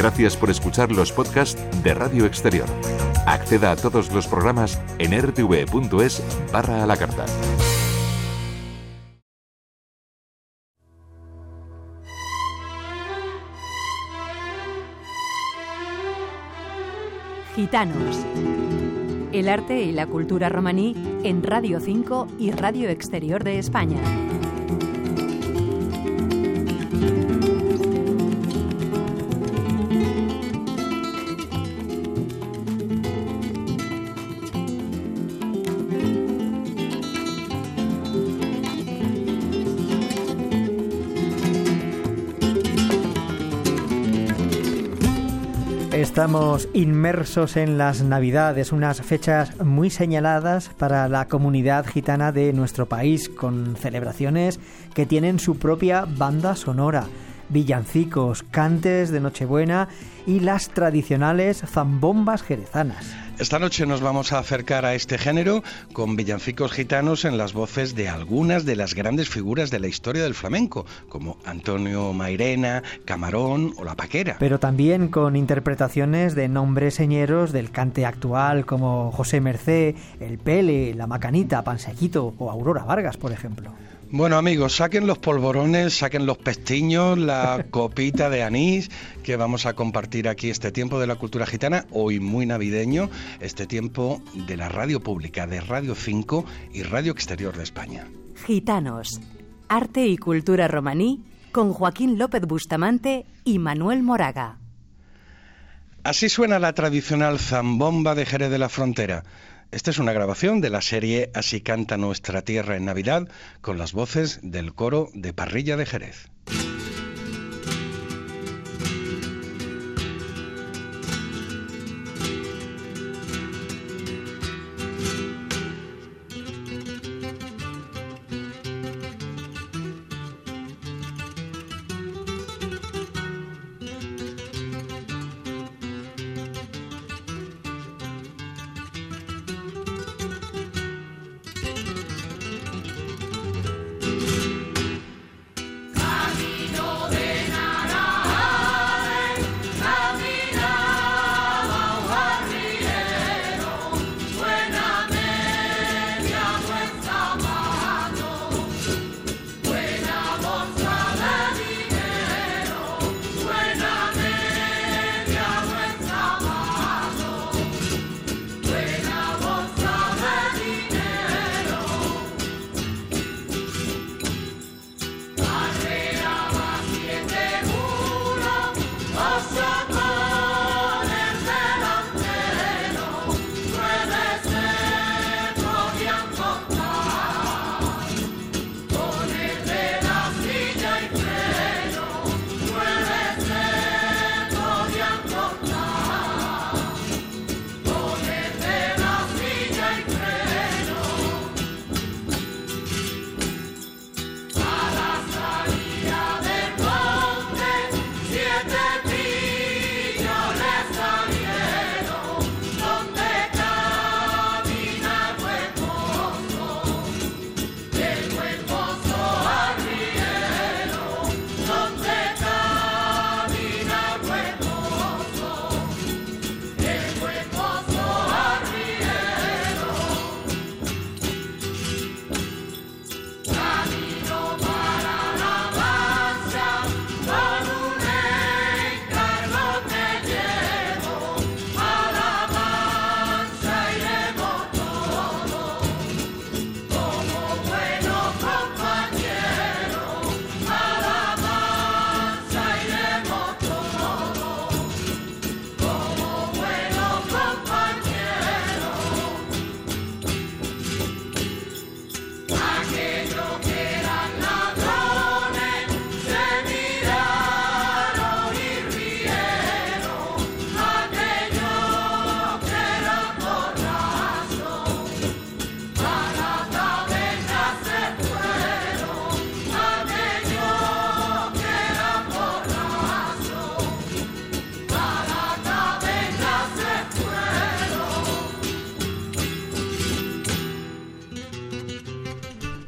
Gracias por escuchar los podcasts de Radio Exterior. Acceda a todos los programas en rtv.es/a la carta. Gitanos. El arte y la cultura romaní en Radio 5 y Radio Exterior de España. Estamos inmersos en las Navidades, unas fechas muy señaladas para la comunidad gitana de nuestro país, con celebraciones que tienen su propia banda sonora, villancicos, cantes de Nochebuena y las tradicionales zambombas jerezanas. Esta noche nos vamos a acercar a este género con villancicos gitanos en las voces de algunas de las grandes figuras de la historia del flamenco, como Antonio Mairena, Camarón o La Paquera. Pero también con interpretaciones de nombres señeros del cante actual, como José Mercé, El Pele, La Macanita, Pansequito o Aurora Vargas, por ejemplo. Bueno, amigos, saquen los polvorones, saquen los pestiños, la copita de anís, que vamos a compartir aquí este tiempo de la cultura gitana, hoy muy navideño, este tiempo de la radio pública, de Radio 5 y Radio Exterior de España. Gitanos, arte y cultura romaní, con Joaquín López Bustamante y Manuel Moraga. Así suena la tradicional zambomba de Jerez de la Frontera. Esta es una grabación de la serie Así canta nuestra tierra en Navidad, con las voces del coro de Parrilla de Jerez. Camina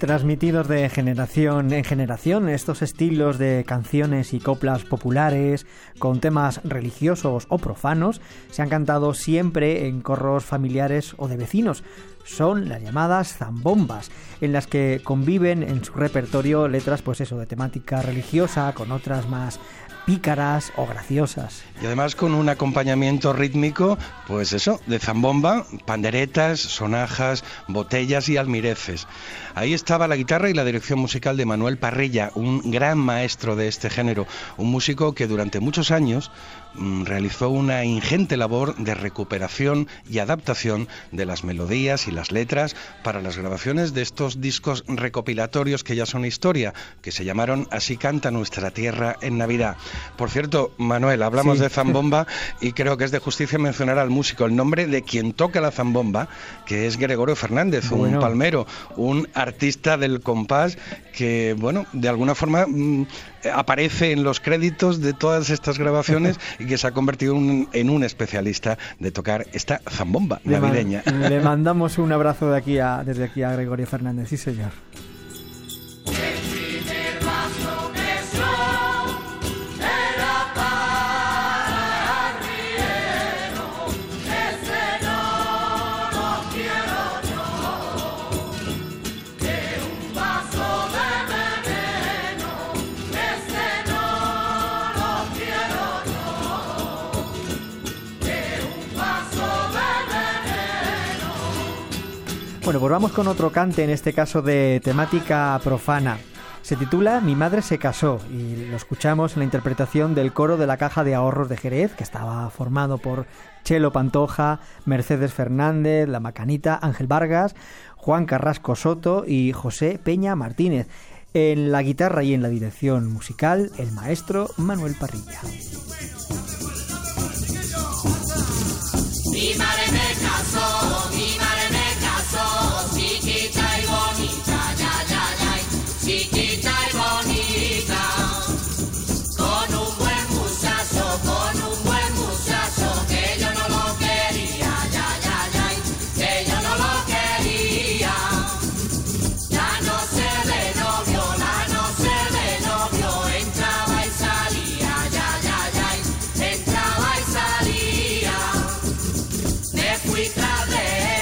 Transmitidos de generación en generación, estos estilos de canciones y coplas populares con temas religiosos o profanos se han cantado siempre en corros familiares o de vecinos. Son las llamadas zambombas, en las que conviven en su repertorio letras, pues eso, de temática religiosa con otras más pícaras o graciosas. Y además con un acompañamiento rítmico, pues eso, de zambomba, panderetas, sonajas, botellas y almireces. Ahí estaba la guitarra y la dirección musical de Manuel Parrilla, un gran maestro de este género, un músico que durante muchos años realizó una ingente labor de recuperación y adaptación de las melodías y las letras para las grabaciones de estos discos recopilatorios que ya son historia, que se llamaron Así canta nuestra tierra en Navidad. Por cierto, Manuel, hablamos de zambomba y creo que es de justicia mencionar al músico, el nombre de quien toca la zambomba, que es Gregorio Fernández, un palmero, un artista del compás que, bueno, de alguna forma aparece en los créditos de todas estas grabaciones y que se ha convertido en un especialista de tocar esta zambomba navideña. Le mandamos un abrazo desde aquí a Gregorio Fernández, sí señor. Bueno, pues vamos con otro cante, en este caso de temática profana. Se titula Mi madre se casó y lo escuchamos en la interpretación del coro de la Caja de Ahorros de Jerez, que estaba formado por Chelo Pantoja, Mercedes Fernández, La Macanita, Ángel Vargas, Juan Carrasco Soto y José Peña Martínez. En la guitarra y en la dirección musical, el maestro Manuel Parrilla. Mi madre me casó, mi madre me casó, chiquita y bonita, ya, ya, ya, chiquita y bonita, con un buen muchacho, que yo no lo quería, ya, ya, ya, que yo no lo quería, la noche de novio, entraba y salía, ya, ya, ya, entraba y salía. Me fui tras de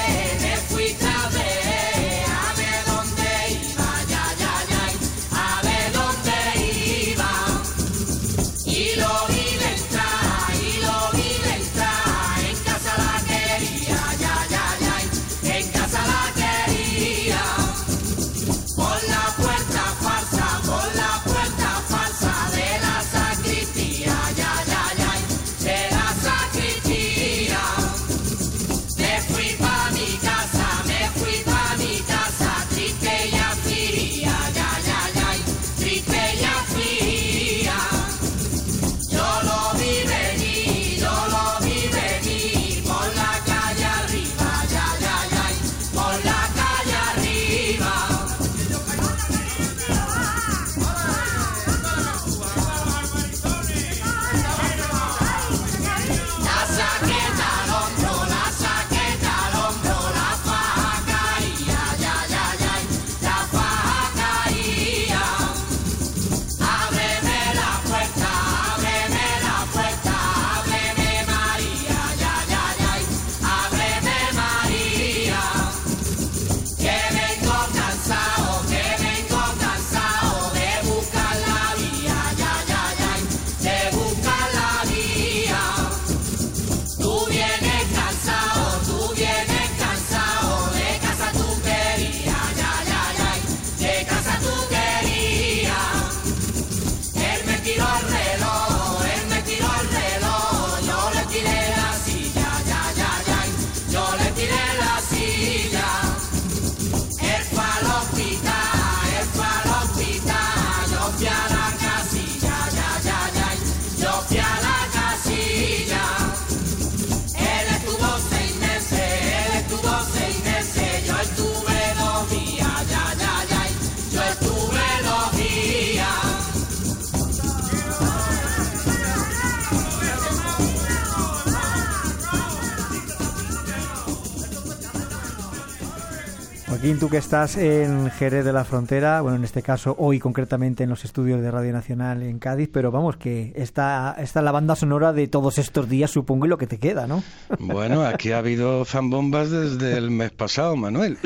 Joaquín, tú que estás en Jerez de la Frontera, bueno, en este caso hoy concretamente en los estudios de Radio Nacional en Cádiz, pero vamos, que está la banda sonora de todos estos días, supongo, y lo que te queda, ¿no? Bueno, aquí ha habido zambombas desde el mes pasado, Manuel.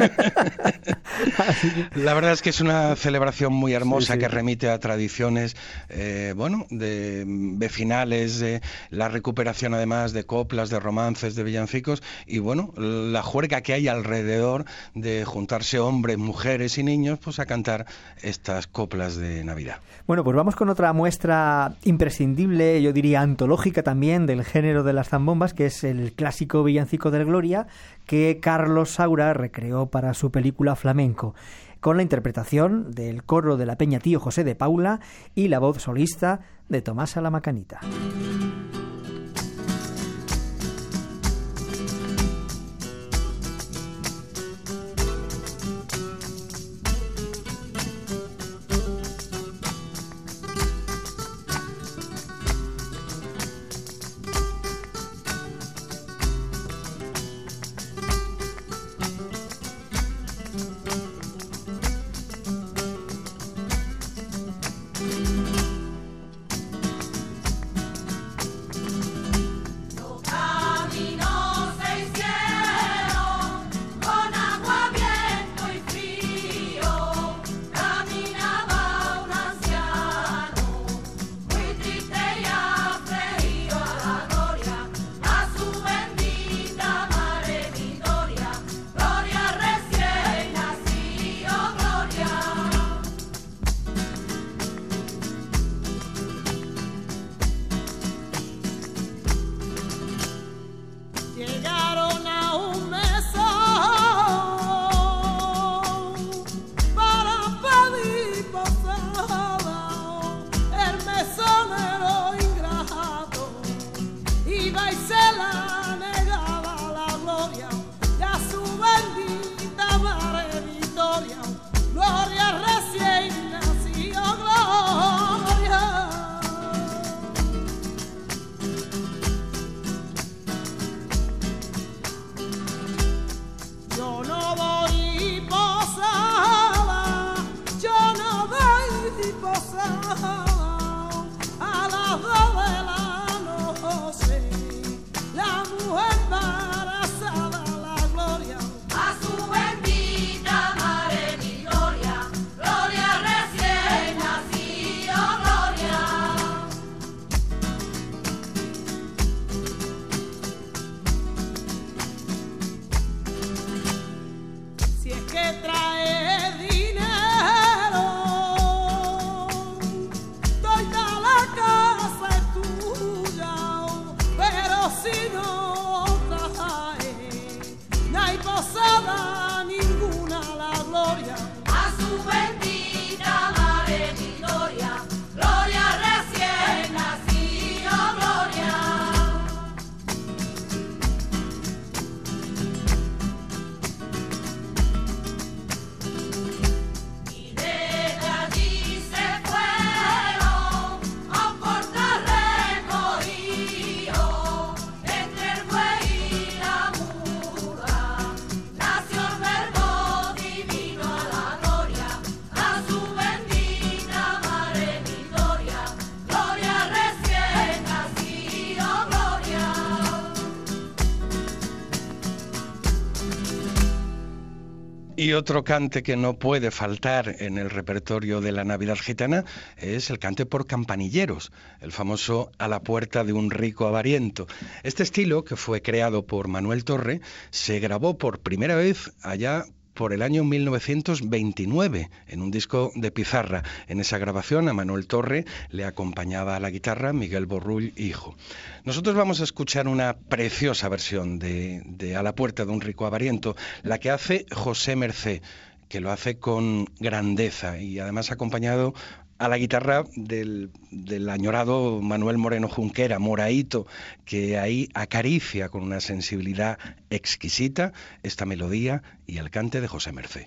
La verdad es que es una celebración muy hermosa, sí, que remite a tradiciones, de vecinales, de la recuperación además de coplas, de romances, de villancicos, y bueno, la juerga que hay alrededor de juntarse hombres, mujeres y niños pues a cantar estas coplas de Navidad. Bueno, pues vamos con otra muestra imprescindible, yo diría antológica también, del género de las zambombas, que es el clásico villancico del Gloria, que Carlos Saura recreó para su película Flamenco, con la interpretación del coro de la Peña Tío José de Paula y la voz solista de Tomasa la Macanita. Y otro cante que no puede faltar en el repertorio de la Navidad gitana es el cante por campanilleros, el famoso A la puerta de un rico avariento. Este estilo, que fue creado por Manuel Torre, se grabó por primera vez allá por el año 1929, en un disco de pizarra. En esa grabación a Manuel Torre le acompañaba a la guitarra Miguel Borrull, hijo. Nosotros vamos a escuchar una preciosa versión de A la puerta de un rico avariento, la que hace José Mercé, que lo hace con grandeza y además acompañado a la guitarra del añorado Manuel Moreno Junquera, Moraíto, que ahí acaricia con una sensibilidad exquisita esta melodía y el cante de José Mercé.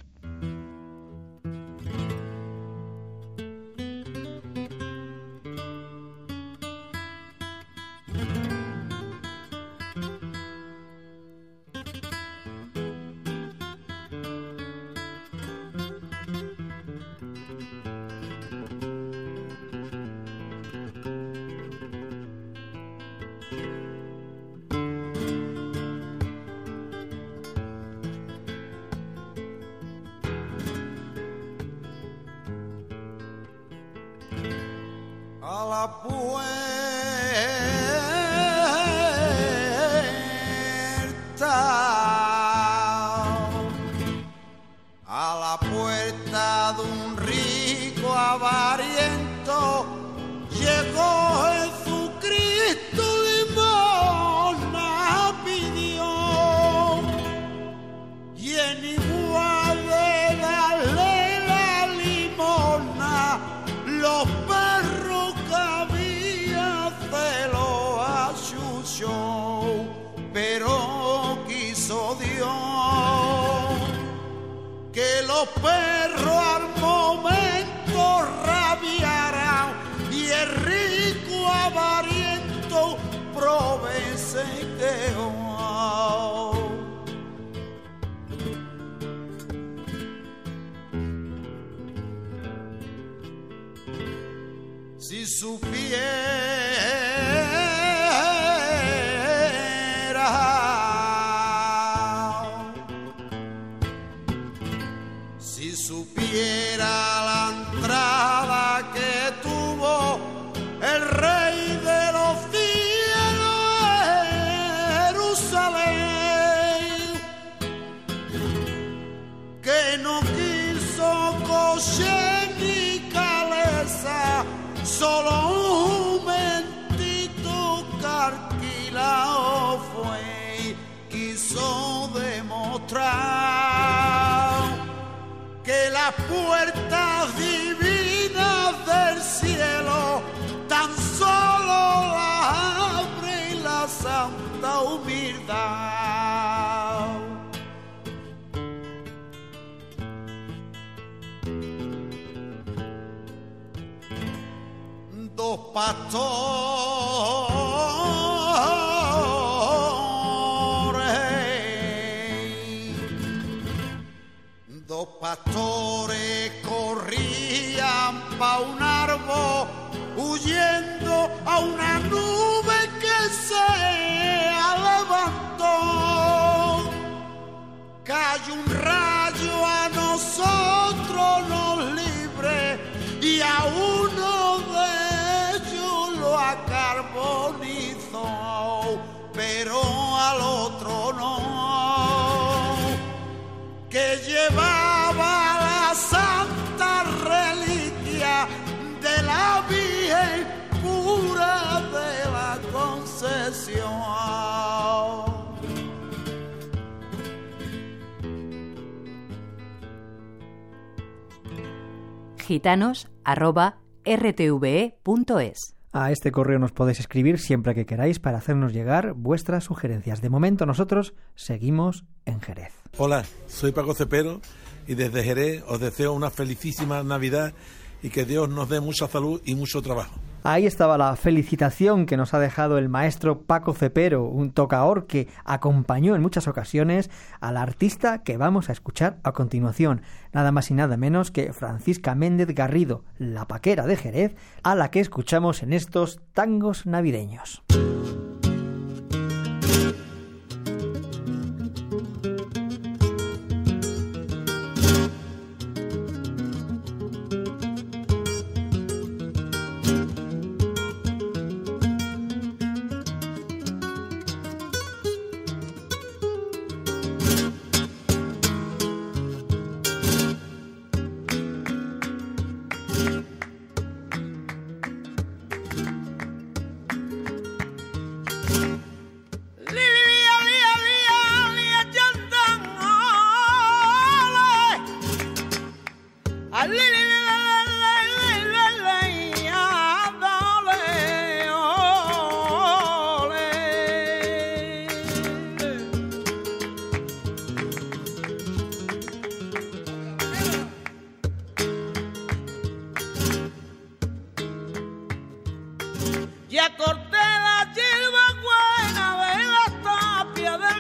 la puerta, a la puerta de un rico avariento llegó Jesucristo, limosna pidió, y en igual de darle la limosna, los perros que había se lo achuchó, pero quiso Dios que los perros al momento rabiaran y el rico avariento prove se quedó. Si supiera la entrada que tuvo el Rey de los cielos, Jerusalén, que no quiso coche ni caleza, solo un momentito que alquilado fue, quiso demostrar que las puertas divinas del cielo tan solo las abre la santa humildad. Dos pastores corrían pa' un árbol huyendo a una nube que se levantó. Cayó un rayo a nosotros nos libre y a uno de ellos lo acarbonizó, pero al otro no, que llevaba la santa reliquia de la Virgen pura de la Concesión. gitanos@rtve.es. A este correo nos podéis escribir siempre que queráis para hacernos llegar vuestras sugerencias. De momento nosotros seguimos en Jerez. Hola, soy Paco Cepero y desde Jerez os deseo una felicísima Navidad y que Dios nos dé mucha salud y mucho trabajo. Ahí estaba la felicitación que nos ha dejado el maestro Paco Cepero, un tocaor que acompañó en muchas ocasiones al artista que vamos a escuchar a continuación, nada más y nada menos que Francisca Méndez Garrido, la paquera de Jerez, a la que escuchamos en estos tangos navideños. Ya corté la hierba buena de la tapia del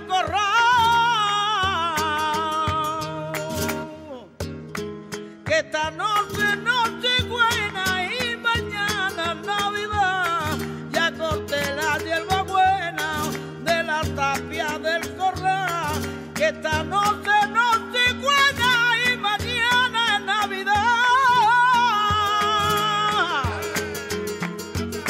corral, que esta noche noche buena y mañana Navidad. Ya corté la hierba buena de la tapia del corral, que esta noche noche buena y mañana Navidad.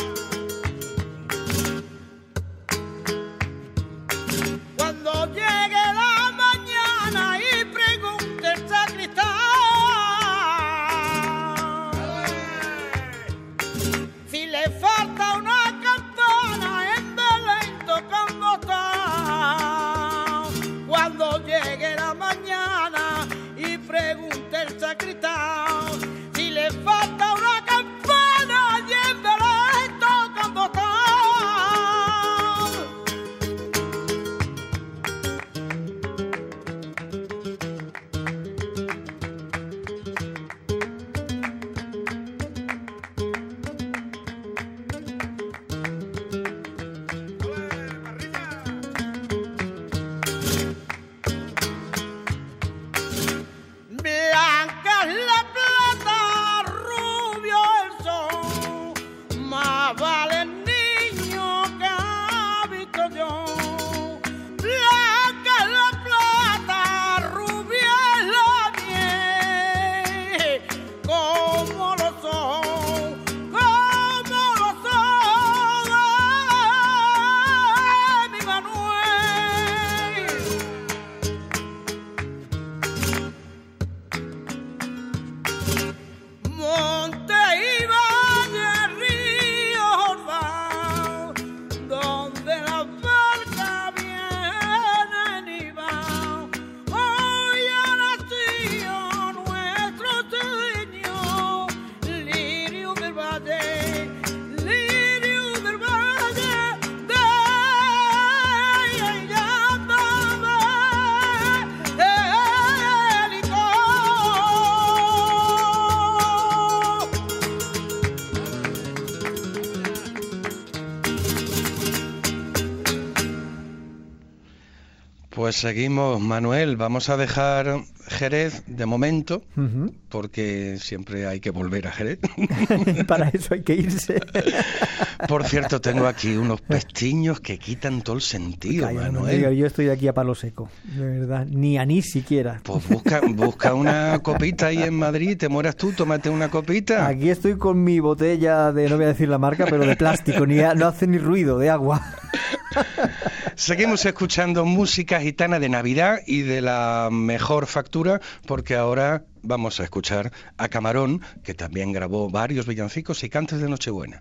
Pues seguimos, Manuel. Vamos a dejar Jerez de momento, porque siempre hay que volver a Jerez. Para eso hay que irse. Por cierto, tengo aquí unos pestiños que quitan todo el sentido, Calla, Manuel. no diga, yo estoy aquí a palo seco, de verdad. Ni anís siquiera. Pues busca una copita ahí en Madrid, te mueras tú, tómate una copita. Aquí estoy con mi botella de, no voy a decir la marca, pero de plástico, no hace ni ruido, de agua. Seguimos escuchando música gitana de Navidad y de la mejor factura, porque ahora vamos a escuchar a Camarón, que también grabó varios villancicos y cantes de Nochebuena.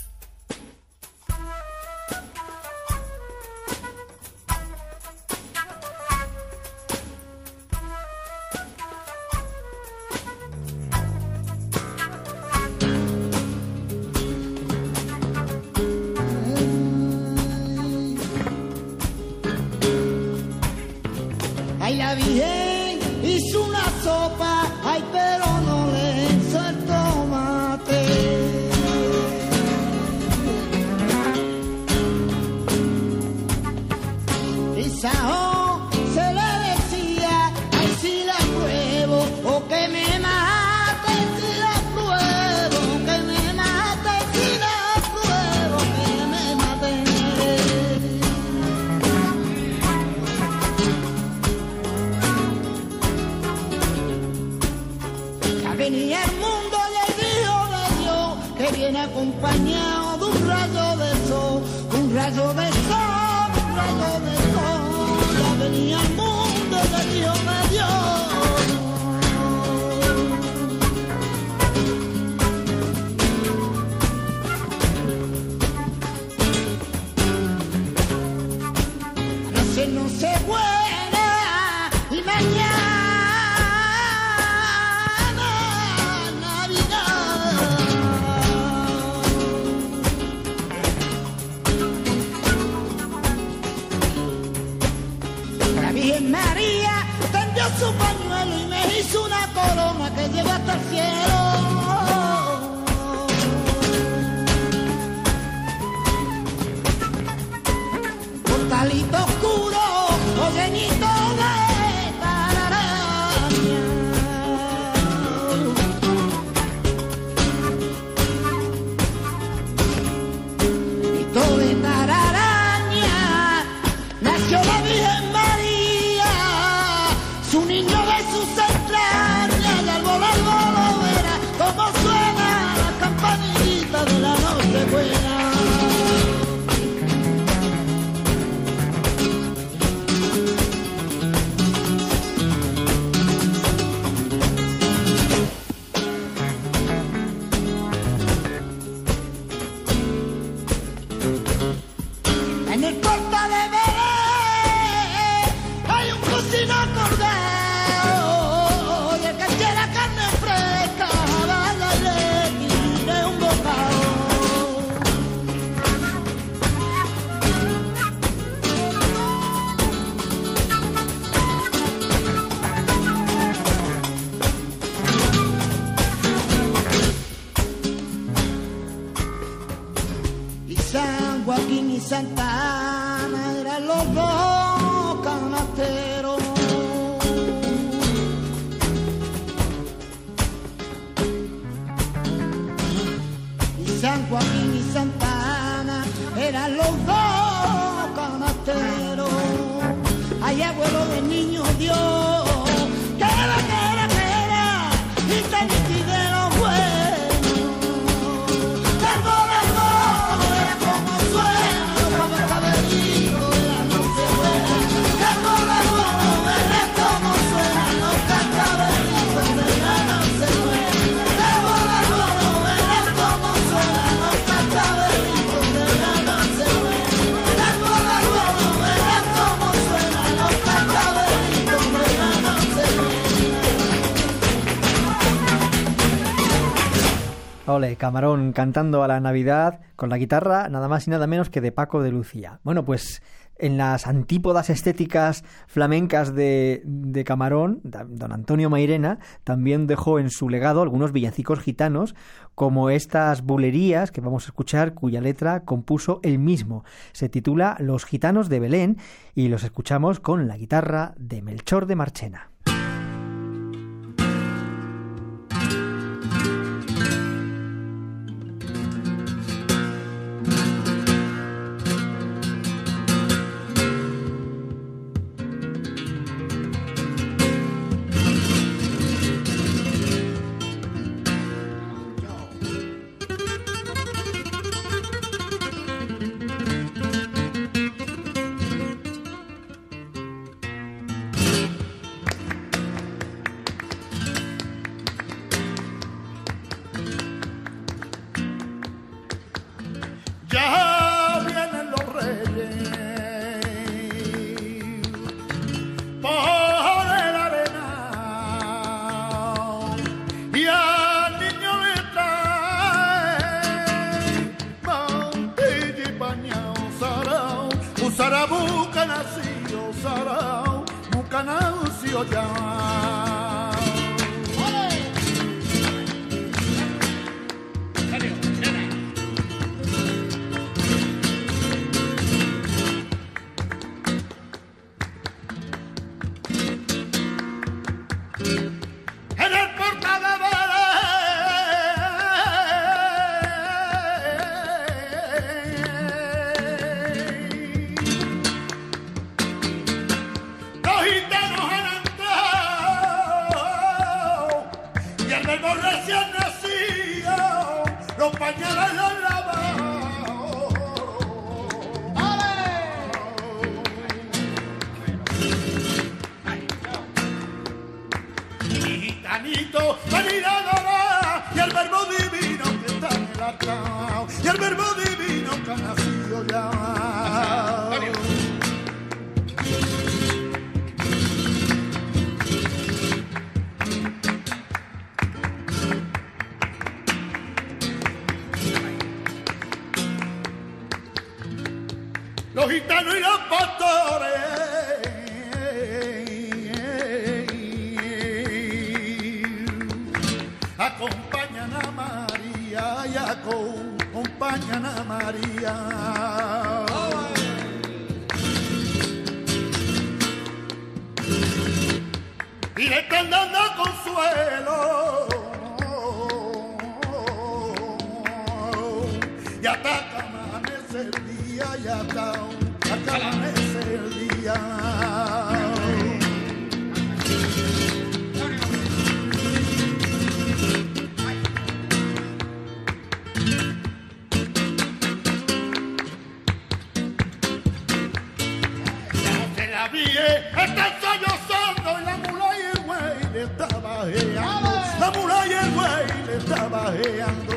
Ay, la Virgen hizo una sopa, ay, pero no le hizo el tomate. Y Saón se le decía, ay, si la pruebo o que me mate, si la pruebo, que me mate, si la pruebo, que me mate. Venía el mundo y el Hijo de Dios, que viene acompañado de un rayo de sol, un rayo de sol, un rayo de sol. Ya venía el mundo y el Hijo de Dios. No se buena y mañana María tendió su pañuelo y me hizo una corona que llegó hasta el cielo. Portalito oscuro, morenito de tararaña. Grito de tararaña, nació la Virgen María. Su niño de sus entrañas, y al volar lo verá, como suena la campanita de la Nochebuena. En el puerto de Belén hay un cocino cordero, y el que quiera carne fresca vaya y le tire un bocado. Y San Joaquín y Santa Ana eran los dos canasteros. Y San Joaquín y Santa Ana eran los dos canasteros. Ay, abuelo del niño Dios, que era, y tan de lo bueno. Verás cómo suenan los cascabeles. Ole, Camarón cantando a la Navidad con la guitarra nada más y nada menos que de Paco de Lucía. Bueno, pues en las antípodas estéticas flamencas de Camarón, don Antonio Mairena también dejó en su legado algunos villancicos gitanos, como estas bulerías que vamos a escuchar, cuya letra compuso él mismo. Se titula Los Gitanos de Belén y los escuchamos con la guitarra de Melchor de Marchena. Ya vienen los reyes por el arenal y al niño le trae mantilla y pañao sarao, usará bucanacio sarao, bucanacio ya. Y el verbo divino que ha nacido ya. Los gitanos y los pastores acompañan a María y acompañan a María. Y le están dando consuelo. Y hasta que amanece el día, y hasta que amanece el día. Están sollozando y la mula y el güey le está bajeando. La mula y el güey le está bajeando.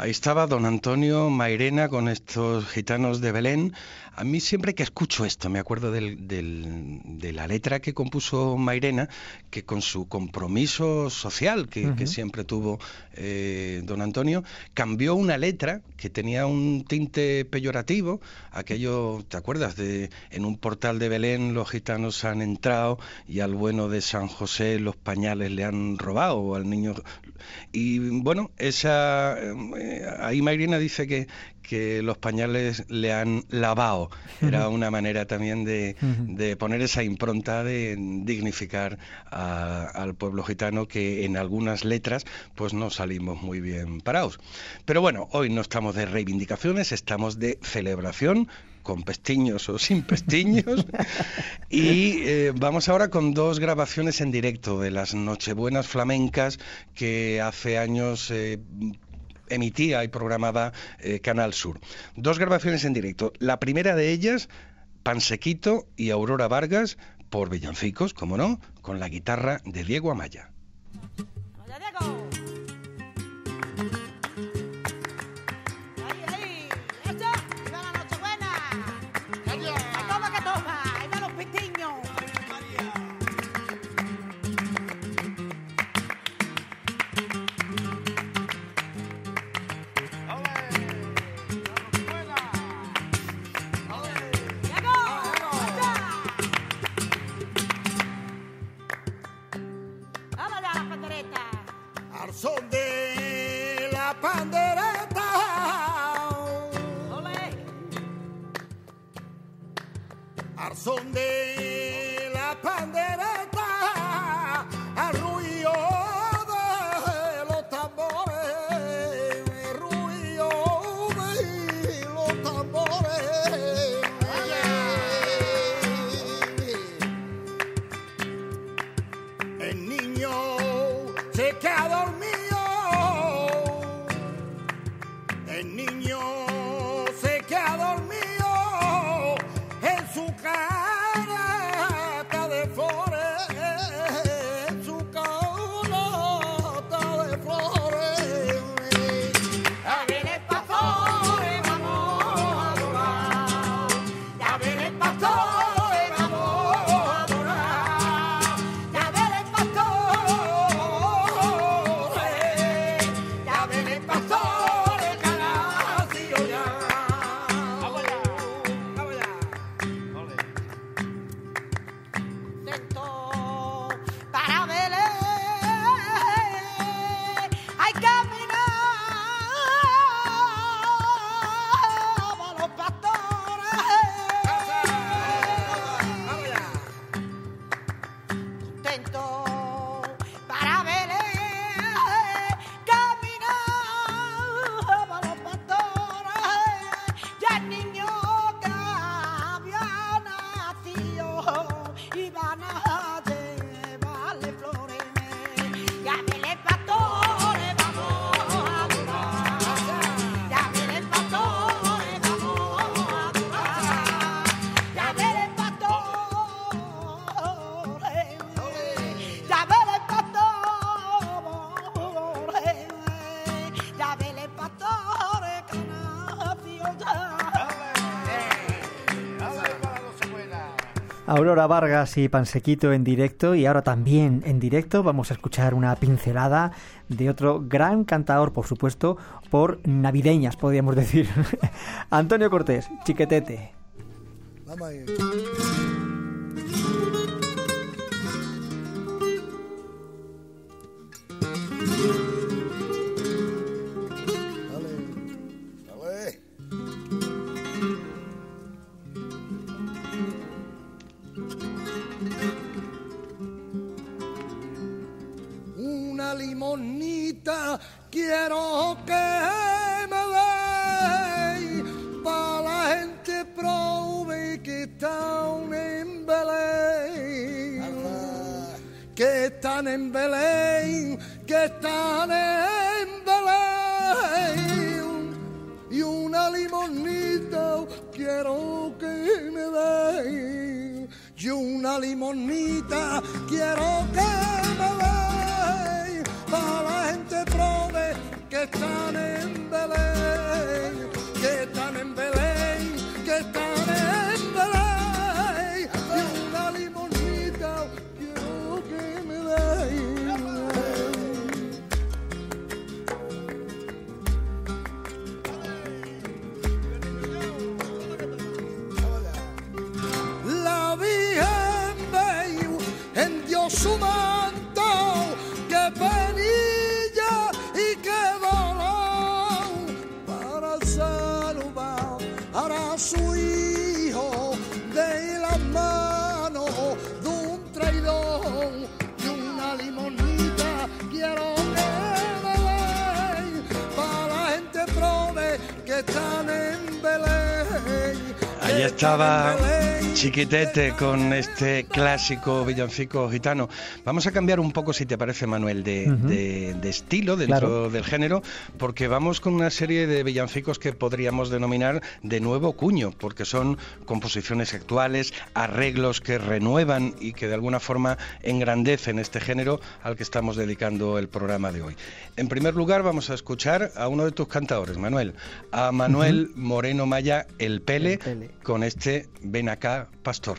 Ahí estaba don Antonio Mairena con estos gitanos de Belén. A mí siempre que escucho esto me acuerdo de la letra que compuso Mairena, que con su compromiso social que siempre tuvo don Antonio, cambió una letra que tenía un tinte peyorativo. Aquello, ¿te acuerdas? En un portal de Belén los gitanos han entrado y al bueno de San José los pañales le han robado, o al niño. Y bueno, ahí Mairena dice que los pañales le han lavado. Era una manera también de poner esa impronta de dignificar al pueblo gitano, que en algunas letras pues no salimos muy bien parados. Pero bueno, hoy no estamos de reivindicaciones, estamos de celebración, con pestiños o sin pestiños. Y vamos ahora con 2 grabaciones en directo de las Nochebuenas flamencas que hace años emitía y programaba Canal Sur. 2 grabaciones en directo. La primera de ellas, Pansequito y Aurora Vargas, por villancicos, como no, con la guitarra de Diego Amaya. ¡Hola, Diego! ¡Ahí! ¡Eso! ¡Viva la Nochebuena! ¡Ahí toma que toma! ¡Ahí va los pitiños! Al son de la pandereta, al son de la pandereta, al ruido de los tambores, el ruido de los tambores. El niño se queda dormido, el niño se queda dormido en su carata de flores, en su carata de flores. A ver el pastor, vamos a adorar, a ver el pastor, vamos a adorar, a ver el pastor. Ya ven el pastor, el canacillo ya. Vamos allá, vamos allá. Contento para Belén, hay que caminar a los pastores. Vamos allá. Contento para Belén, caminaba los pastores, ya el niño que había nacido iban a llevarle flores. Ya Belén pastores, vamos a adorar, ya Belén pastores, vamos a adorar, ya Belén pastores, ya Belén pastores, ya Belén pastores, canacillo ya. Aurora Vargas y Pansequito en directo, y ahora también en directo vamos a escuchar una pincelada de otro gran cantador, por supuesto, por navideñas, podríamos decir. Antonio Cortés, Chiquetete. Vamos ahí. Dale. Una limonita quiero que me deis para la gente prove que están en Belén, que están en Belén, que están en Belén, y una limonita quiero que me deis, y una limonita quiero que me deis para la gente prove que están en Belén. Ahí estaba Chiquitete con este clásico villancico gitano. Vamos a cambiar un poco, si te parece, Manuel, de estilo dentro del género, porque vamos con una serie de villancicos que podríamos denominar de nuevo cuño, porque son composiciones actuales, arreglos que renuevan y que de alguna forma engrandecen este género al que estamos dedicando el programa de hoy. En primer lugar, vamos a escuchar a uno de tus cantadores, Manuel, a Manuel Moreno Maya, el Pele, con este Ven acá, pastor.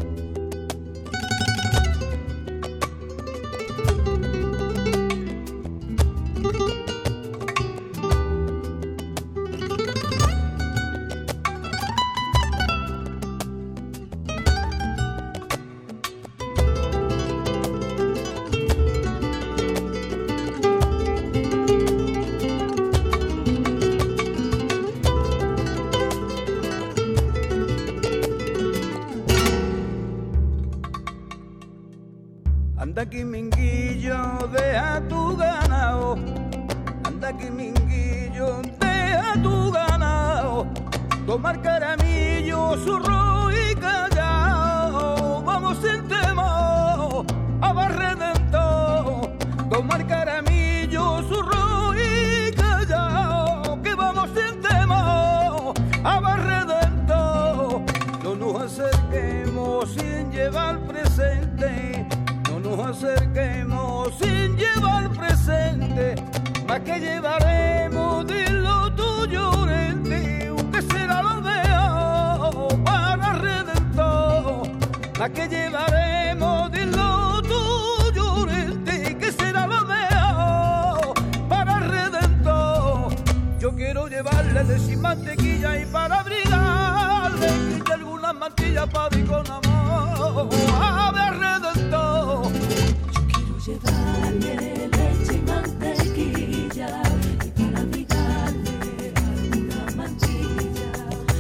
Anda aquí minguillo, deja tu ganado. Anda aquí minguillo, deja tu ganado. Tomar caramillo, zurro y callao. Vamos en tema a Barredento. Tomar caramillo, zurro y callao. Que vamos en tema a Barredento. No nos acerquemos sin llevar presente. Nos acerquemos sin llevar presente, más que llevaremos de lo tuyo en ti, que será lo veo para Redentor, más que llevaremos de lo tuyo en ti, que será lo veo para Redentor. Yo quiero llevarle de sin mantequilla y para abrigarle y algunas mantillas para ir con amor a ver Redentor. Llevarle leche y mantequilla y para abrigarle alguna mantilla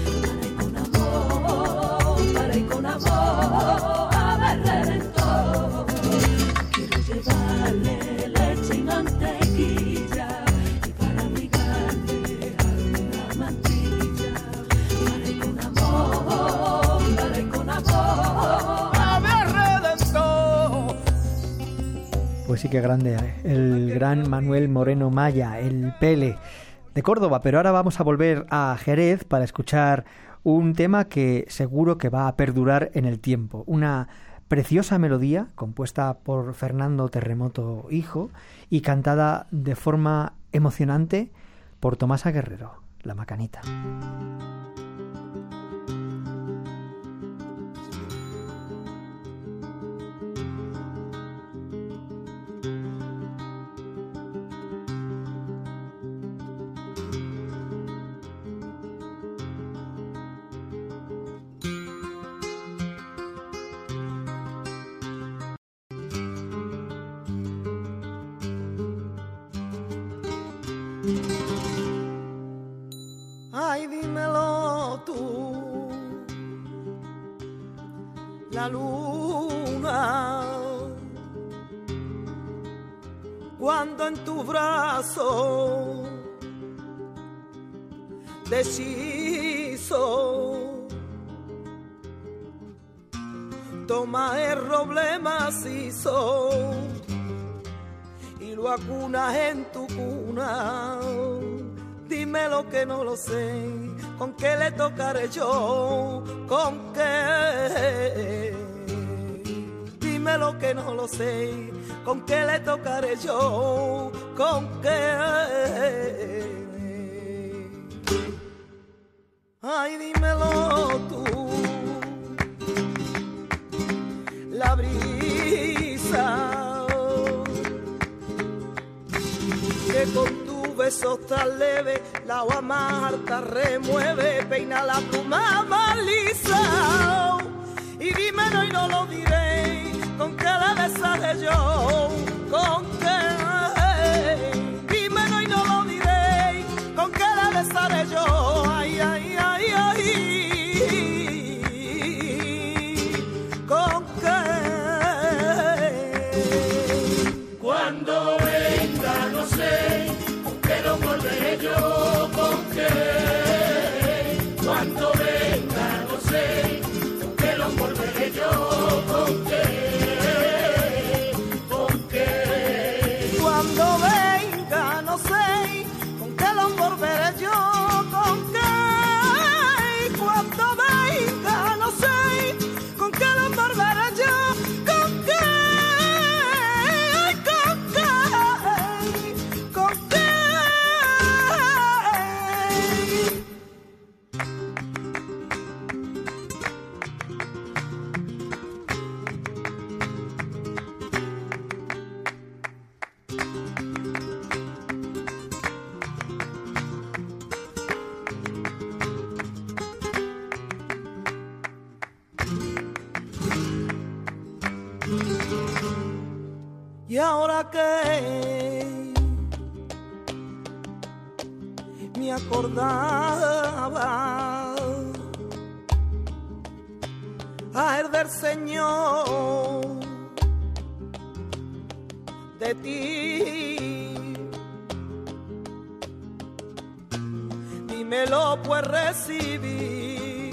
para ir con amor a ver Redentor. Quiero llevarle leche y mantequilla y para abrigarle alguna mantilla para ir con amor a ver Redentor. Pues sí que grande, el gran Manuel Moreno Maya, el Pele, de Córdoba. Pero ahora vamos a volver a Jerez para escuchar un tema que seguro que va a perdurar en el tiempo. Una preciosa melodía compuesta por Fernando Terremoto hijo y cantada de forma emocionante por Tomasa Guerrero, La Macanita. Ay, dímelo tú, la luna, cuando en tu brazo deshizo, toma el roble macizo y lo acunas en tu cuna. Dime lo que no lo sé, ¿con qué le tocaré yo? ¿Con qué? Dime lo que no lo sé, ¿con qué le tocaré yo? ¿Con qué? Ay, dímelo tú, la brisa que con besos tan leve, la agua más alta remueve, peina la pluma más lisa. Y dímelo y no lo diré, ¿con qué le besaré yo? ¿Con qué? Dímelo y no lo diré, ¿con qué le besaré yo? Ay, ay, ay, ay. ¿Con qué? Cuando venga, no sé, pero volveré yo. ¿Con qué? Cuando venga, no sé. Y ahora que me acordaba ay del Señor de ti, dímelo pues recibí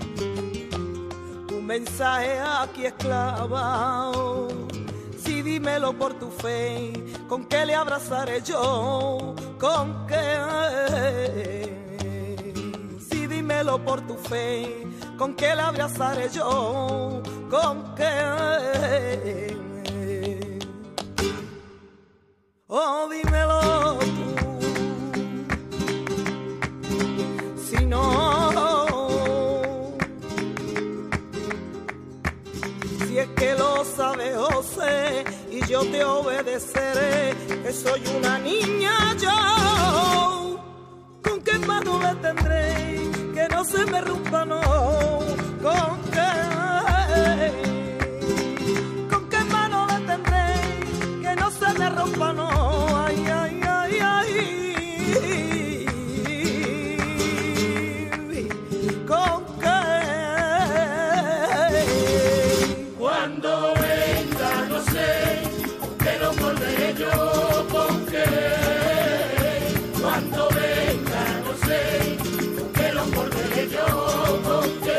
tu mensaje aquí esclava. Sí, dímelo por tu fe, ¿con qué le abrazaré yo? ¿Con qué? Sí, dímelo por tu fe, ¿con qué le abrazaré yo? ¿Con qué? Oh, dímelo tú, si no, si es que lo sabe José y yo te obedeceré, que soy una niña yo, ¿con qué mano le tendré? Que no se me rompa, no, ¿con qué? ¿Con qué mano le tendré? Que no se me rompa, no, ay, ay, ay, ay, ¿con qué? Cuando venga no sé, con qué lo volveré yo, con qué. Cuando venga no sé, con qué lo volveré yo, con qué.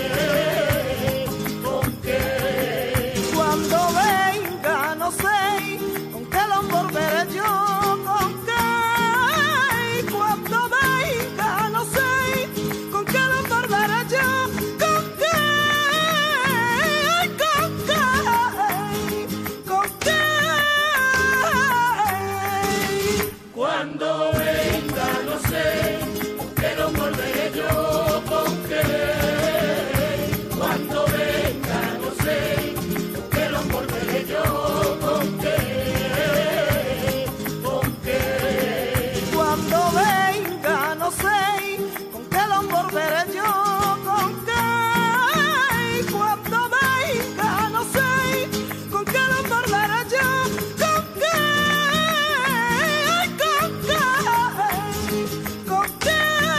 Con qué. Cuando venga no sé, con qué lo volveré yo, con qué. Cuando venga no sé, con qué lo volveré yo, con qué. Con qué. Con qué. Cuando venga no sé, con qué lo volveré yo, con qué. Cuando venga no sé, con qué lo volveré yo, con qué. Con qué. Cuando venga no sé, con qué lo volveré yo, con qué. Cuando venga no sé, con qué lo volveré yo, con qué. Con qué. Con qué.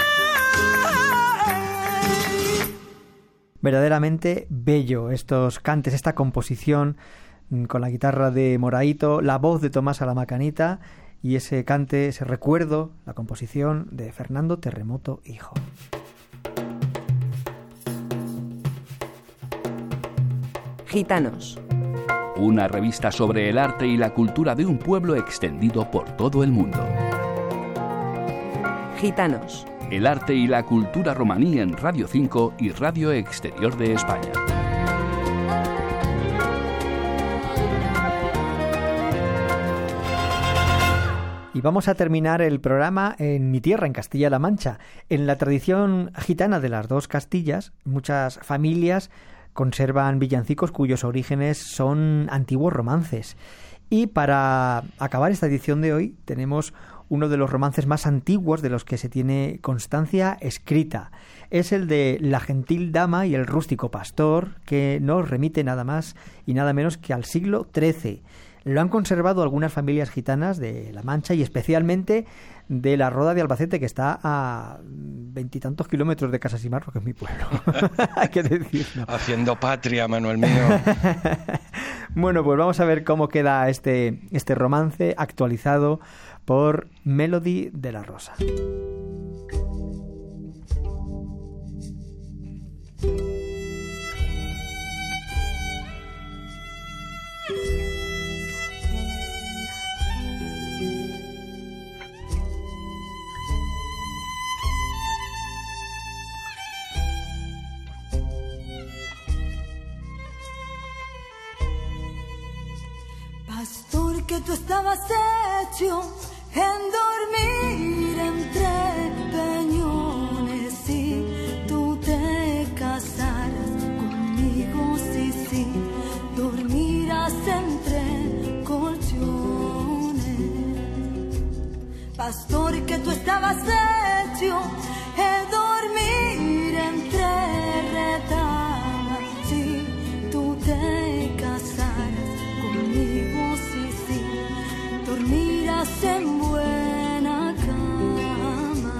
Verdaderamente bello estos cantes, esta composición con la guitarra de Moraito, la voz de Tomás Alamacanita y ese cante, ese recuerdo, la composición de Fernando Terremoto hijo. Gitanos. Una revista sobre el arte y la cultura de un pueblo extendido por todo el mundo. Gitanos. El arte y la cultura romaní en Radio 5 y Radio Exterior de España. Y vamos a terminar el programa en mi tierra, en Castilla-La Mancha. En la tradición gitana de las dos Castillas, muchas familias conservan villancicos cuyos orígenes son antiguos romances. Y para acabar esta edición de hoy tenemos uno de los romances más antiguos de los que se tiene constancia escrita. Es el de La gentil dama y el rústico pastor, que nos remite nada más y nada menos que al siglo XIII. Lo han conservado algunas familias gitanas de La Mancha y especialmente de la Roda de Albacete, que está a 20 y tantos kilómetros de Casasimar, que es mi pueblo. Hay que decirlo. Haciendo patria, Manuel mío. Bueno, pues vamos a ver cómo queda este romance actualizado por Melody de la Rosa. Pastor, que tú estabas hecho en dormir entre peñones y tú te casaras conmigo, sí, sí, dormirás entre colchones. Pastor, que tú estabas hecho en dormir entre retamas, sí, tú te casaras conmigo, sí, sí, en buena cama.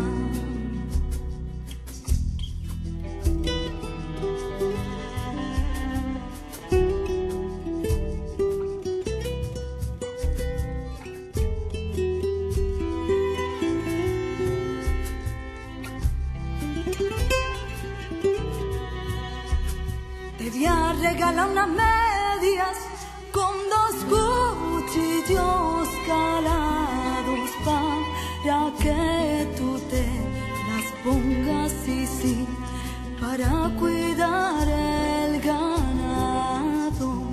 Te voy a regalar unas medias con 2 cuchillos calados para que tú te las pongas, sí, para cuidar el ganado.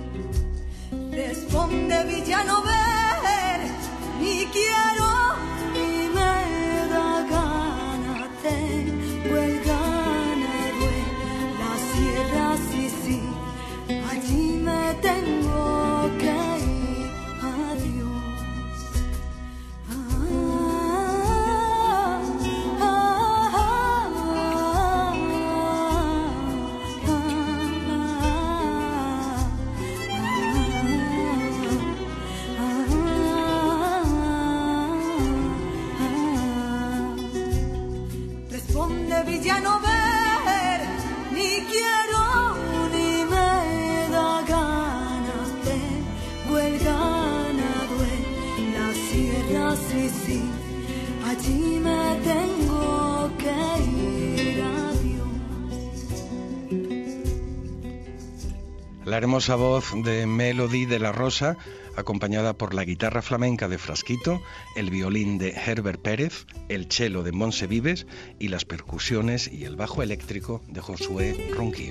Responde villano ver, ni quiero ni me da gana, tengo el ganado en la sierra, sí, allí me tengo que ir, adiós. Responde villano ver, ni quiero ni me da ganas, tengo el ganado en la sierra, sí, allí me tengo que ir, adiós. La hermosa voz de Melody de la Rosa, acompañada por la guitarra flamenca de Frasquito, el violín de Herbert Pérez, el cello de Montse Vives y las percusiones y el bajo eléctrico de Josué Ronquillo.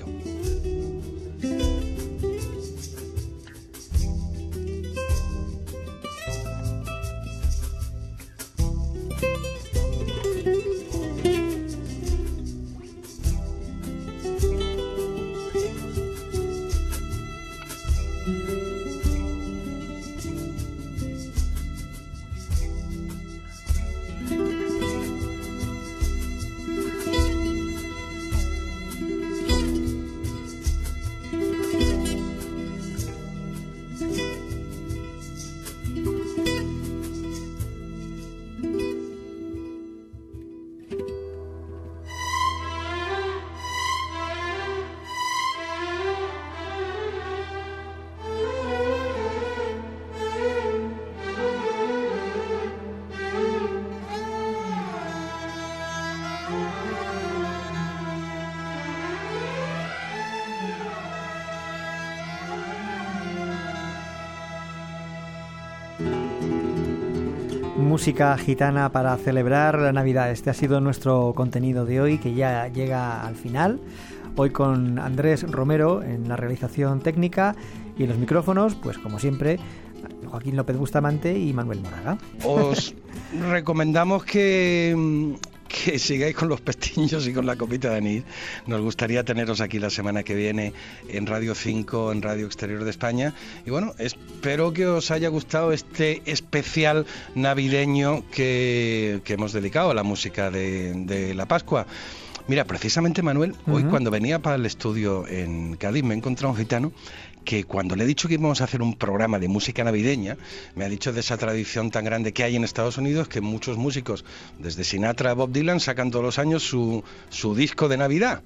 Música gitana para celebrar la Navidad. Este ha sido nuestro contenido de hoy, que ya llega al final. Hoy con Andrés Romero en la realización técnica y en los micrófonos, pues como siempre, Joaquín López Bustamante y Manuel Moraga. Os recomendamos que sigáis con los pestiños y con la copita de anís. Nos gustaría teneros aquí la semana que viene en Radio 5, en Radio Exterior de España. Y bueno, espero que os haya gustado este especial navideño que hemos dedicado a la música de la Pascua. Mira, precisamente, Manuel, hoy cuando venía para el estudio en Cádiz me he encontrado un gitano que cuando le he dicho que íbamos a hacer un programa de música navideña, me ha dicho de esa tradición tan grande que hay en Estados Unidos, que muchos músicos, desde Sinatra a Bob Dylan, sacan todos los años su disco de Navidad.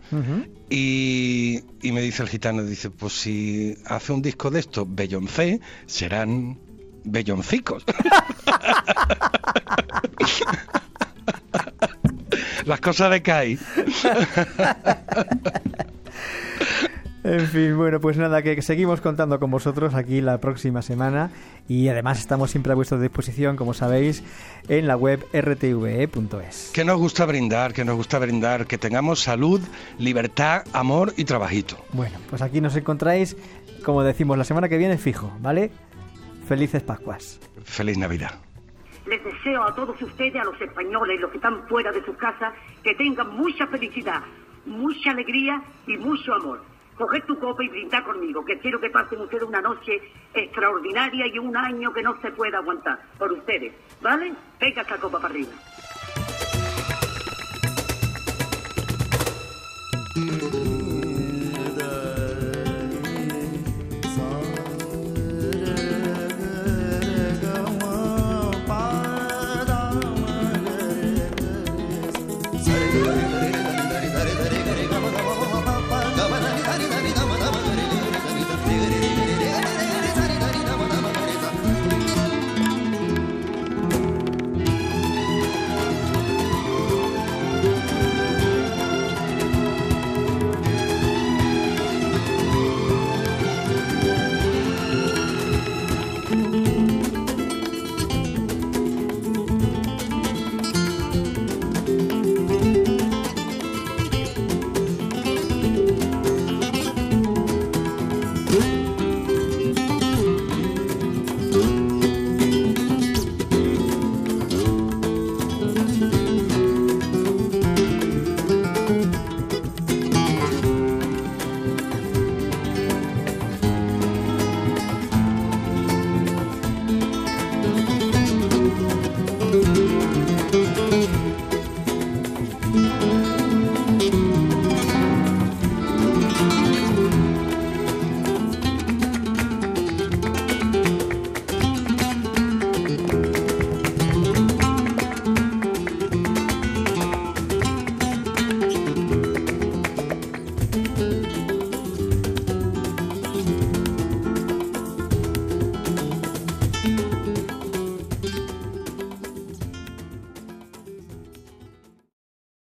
Y me dice el gitano, dice, pues si hace un disco de esto Beyoncé, serán belloncicos. Las cosas de Kai. En fin, bueno, pues nada, que seguimos contando con vosotros aquí la próxima semana y además estamos siempre a vuestra disposición, como sabéis, en la web rtve.es. Que nos gusta brindar, que tengamos salud, libertad, amor y trabajito. Bueno, pues aquí nos encontráis, como decimos, la semana que viene fijo, ¿vale? Felices Pascuas. Feliz Navidad. Les deseo a todos ustedes, a los españoles, los que están fuera de sus casas, que tengan mucha felicidad, mucha alegría y mucho amor. Coged tu copa y brindad conmigo, que quiero que pasen ustedes una noche extraordinaria y un año que no se pueda aguantar por ustedes, ¿vale? Venga esta copa para arriba.